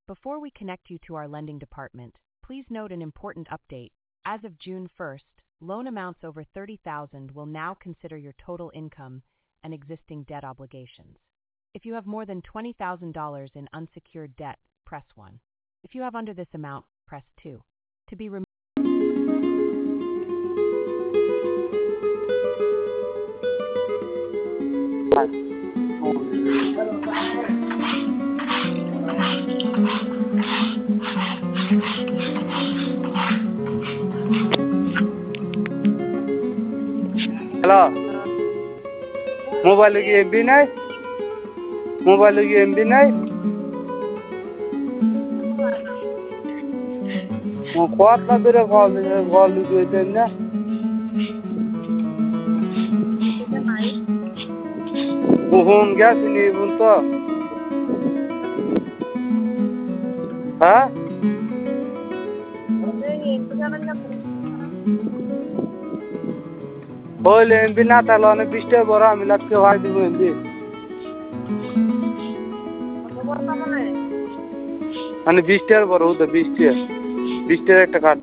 Before we connect you to our lending department, please note an important update. As of June 1st, loan amounts over $30,000 will now consider your total income and existing debt obligations. If you have more than $20,000 in unsecured debt, press 1. If you have under this amount, press 2. To be removed. Hello mobile की MB नहीं mobile की MB नहीं कोटला बेरे call दिए ना phone क्या सुनिए बोल तो हाँ बोले एमबी ना तालो ने बिस्टे बोरा मिला के वाई दी एमबी अने बिस्टे बोरा उधर बिस्टे एक टका